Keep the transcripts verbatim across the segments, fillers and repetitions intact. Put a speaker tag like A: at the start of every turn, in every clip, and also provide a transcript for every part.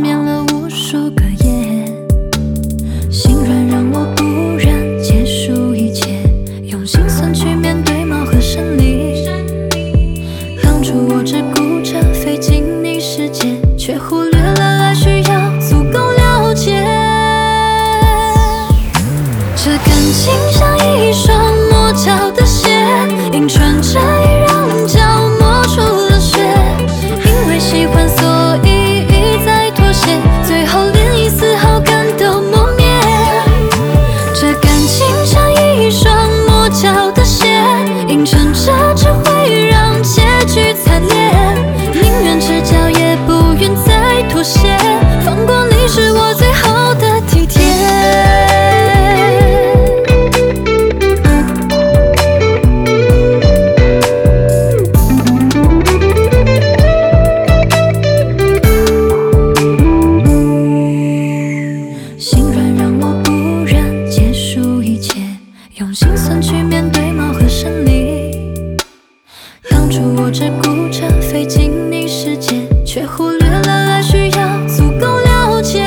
A: 眠了无数个夜，心软让我不忍结束一切，用心酸去面对貌合神离。当初我只顾着飞进你世界，却忽略了爱需要足够了解。这感情像一双魔教的鞋，硬穿着已让脚磨出了血。因为喜欢，所以一再妥协，最后连一丝好感都磨灭。这感情像一双魔教的鞋，硬撑着只会让结局惨烈。宁愿赤脚也不愿再妥协，放过你是我最后的体贴。用心酸去面对貌合神离。当初我只顾着飞进你世界，却忽略了爱需要足够了解。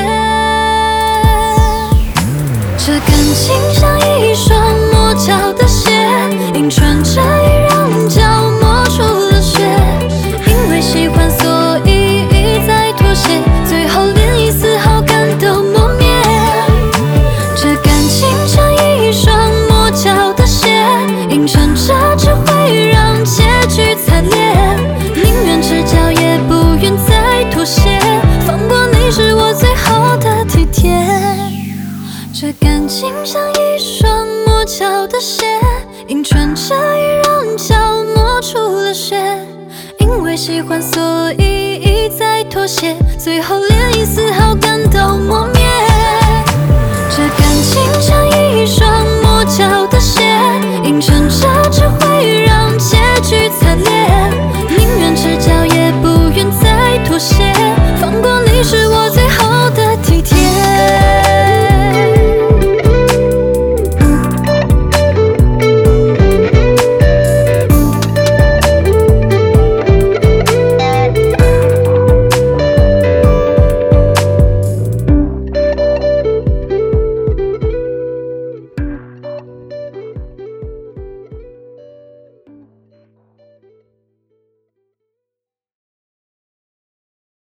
A: 这感情像一双魔教的鞋，硬穿着已让脚磨出了血。因为喜欢，所以一再妥协，最后连一丝好感都磨灭。这感情像一双魔教的鞋，硬撑着只会让结局惨烈。宁愿赤脚也不愿再妥协，放过你是我最后的体贴。这感情像一双魔教的鞋，硬穿着已让脚磨出了血。因为喜欢，所以一再妥协，最后连一丝好感都磨灭。这感情像一双魔教的鞋，硬撑着只会让结局惨烈。宁愿赤脚也不愿再妥协，放过